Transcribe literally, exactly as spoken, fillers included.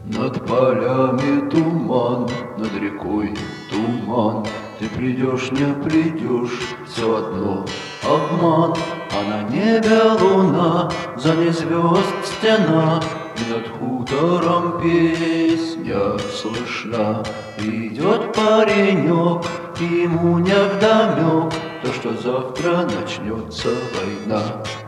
Над полями туман, над рекой туман. Ты придешь, не придешь, все одно обман. А на небе луна, за ней звезд стена, и над хутором песня слышна. Идет паренек, и ему невдомек то, что завтра начнется война.